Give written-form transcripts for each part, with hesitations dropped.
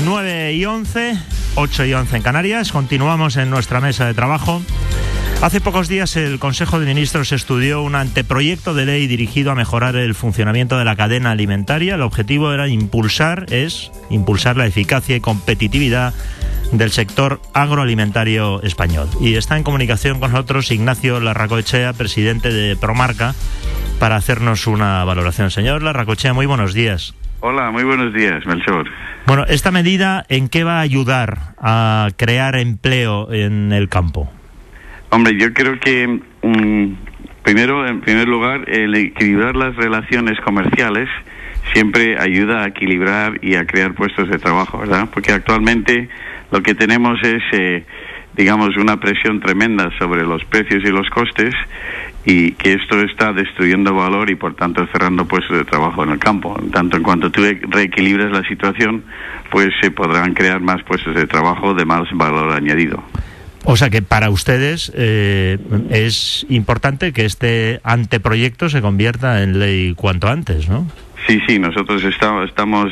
9:11, 8:11 en Canarias. Continuamos en nuestra mesa de trabajo. Hace pocos días el Consejo de Ministros estudió un anteproyecto de ley dirigido a mejorar el funcionamiento de la cadena alimentaria. El objetivo era impulsar la eficacia y competitividad del sector agroalimentario español. Y está en comunicación con nosotros Ignacio Larracoechea, presidente de Promarca, para hacernos una valoración. Señor Larracoechea, muy buenos días. Hola, muy buenos días, Melchor. Bueno, ¿esta medida en qué va a ayudar a crear empleo en el campo? Hombre, yo creo que en primer lugar, el equilibrar las relaciones comerciales siempre ayuda a equilibrar y a crear puestos de trabajo, ¿verdad? Porque actualmente lo que tenemos es, una presión tremenda sobre los precios y los costes, y que esto está destruyendo valor y por tanto cerrando puestos de trabajo en el campo. Tanto en cuanto tú reequilibres la situación, pues se podrán crear más puestos de trabajo de más valor añadido. O sea que para ustedes es importante que este anteproyecto se convierta en ley cuanto antes, ¿no? Sí, nosotros estamos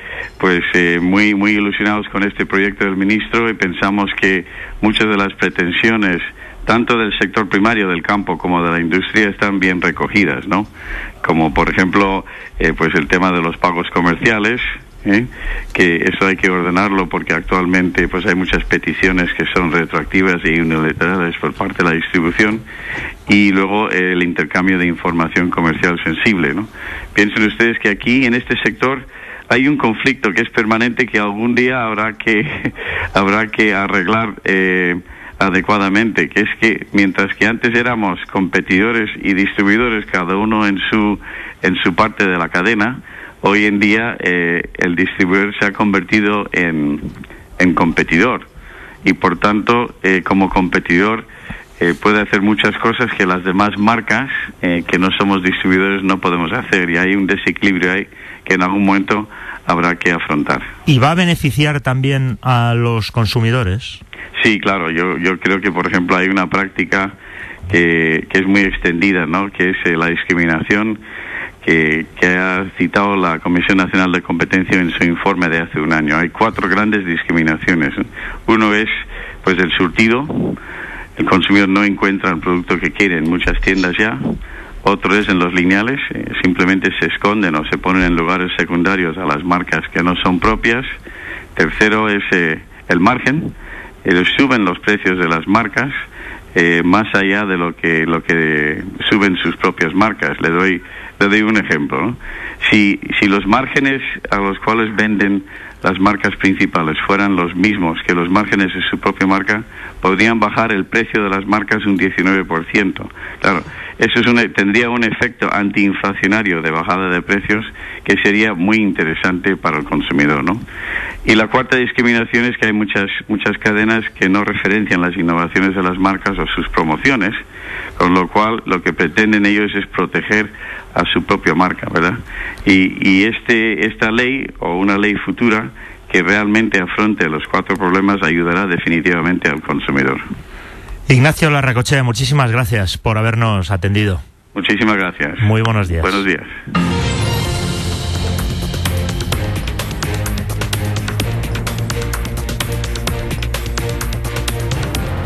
muy ilusionados con este proyecto del ministro, y pensamos que muchas de las pretensiones tanto del sector primario del campo como de la industria están bien recogidas, ¿no? Como por ejemplo el tema de los pagos comerciales, que eso hay que ordenarlo porque actualmente hay muchas peticiones que son retroactivas y unilaterales por parte de la distribución, y luego el intercambio de información comercial sensible, ¿no? Piensen ustedes que aquí en este sector hay un conflicto que es permanente, que algún día habrá que arreglar adecuadamente, que es que mientras que antes éramos competidores y distribuidores cada uno en su parte de la cadena, hoy en día el distribuidor se ha convertido en competidor, y por tanto como competidor puede hacer muchas cosas que las demás marcas que no somos distribuidores no podemos hacer, y hay un desequilibrio ahí que en algún momento habrá que afrontar. ¿Y va a beneficiar también a los consumidores? Sí, claro, yo creo que por ejemplo hay una práctica que es muy extendida, ¿no? Que es la discriminación que ha citado la Comisión Nacional de Competencia en su informe de hace un año. Hay 4 grandes discriminaciones. Uno es el surtido. El consumidor no encuentra el producto que quiere en muchas tiendas ya. Otro es en los lineales, simplemente se esconden o se ponen en lugares secundarios a las marcas que no son propias. Tercero es el margen, suben los precios de las marcas más allá de lo que suben sus propias marcas. Le doy un ejemplo, ¿no? Si los márgenes a los cuales venden las marcas principales fueran los mismos que los márgenes de su propia marca, podrían bajar el precio de las marcas un 19%. Claro, eso tendría un efecto antiinflacionario de bajada de precios que sería muy interesante para el consumidor, ¿no? Y la cuarta discriminación es que hay muchas cadenas que no referencian las innovaciones de las marcas o sus promociones, con lo cual lo que pretenden ellos es proteger a su propia marca, ¿verdad? Y esta ley o una ley futura que realmente afronte los 4 problemas ayudará definitivamente al consumidor. Ignacio Larracoechea, muchísimas gracias por habernos atendido. Muchísimas gracias. Muy buenos días. Buenos días.